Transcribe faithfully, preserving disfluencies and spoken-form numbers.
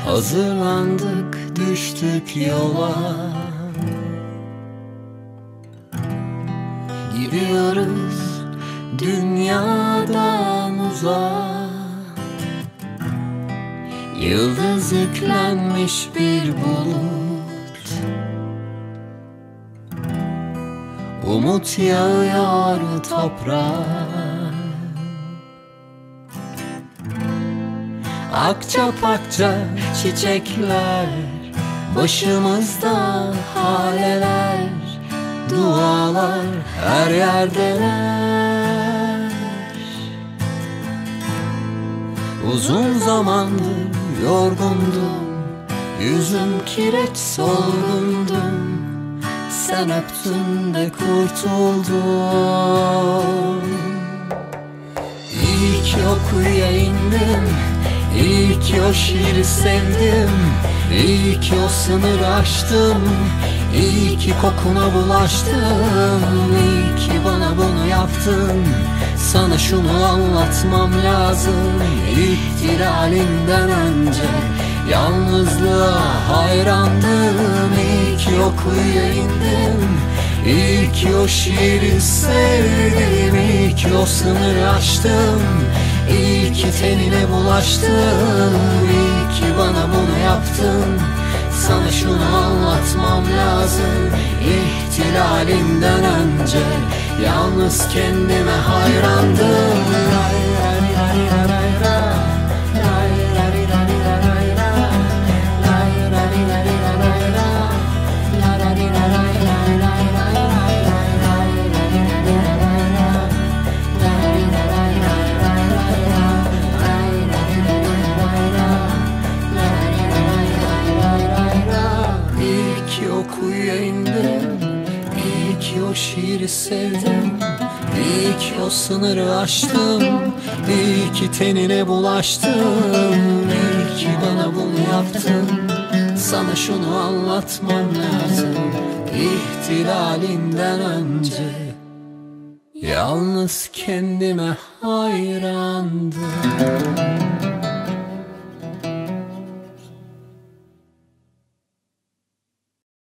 Hazırlandık, düştük yola. Gidiyoruz dünyadan uzağa. Yıldız yüklenmiş bir bulut, umut yağıyor toprağa. Akça pakça çiçekler, başımızda haleler, dualar her yerdeler. Uzun zamandır yorgundum, yüzüm kireç solgundum. Sen öptün de kurtuldum. İyi ki o kuyuya indim, İyi ki o şiiri sevdim, İyi ki o sınırı aştım, İyi ki kokuna bulaştım, İyi ki bana bunu yaptın. Sana şunu anlatmam lazım. İhtilalinden önce yalnızlığa hayrandım. İyi ki o kuyuya indim, İyi ki o şiiri sevdim, İyi ki o sınırı aştım, İyi ki tenine bulaştım, İyi ki bana bunu yaptın. Sana şunu anlatmam lazım. İhtilalinden önce yalnız kendime hayrandım. Kuyuya indim, İyi ki o şiiri sevdim, İyi ki o sınırı aştım, İyi ki tenine bulaştım, İyi ki bana bunu yaptın. Sana şunu anlatmam lazım. İhtilalinden önce yalnız kendime hayrandım.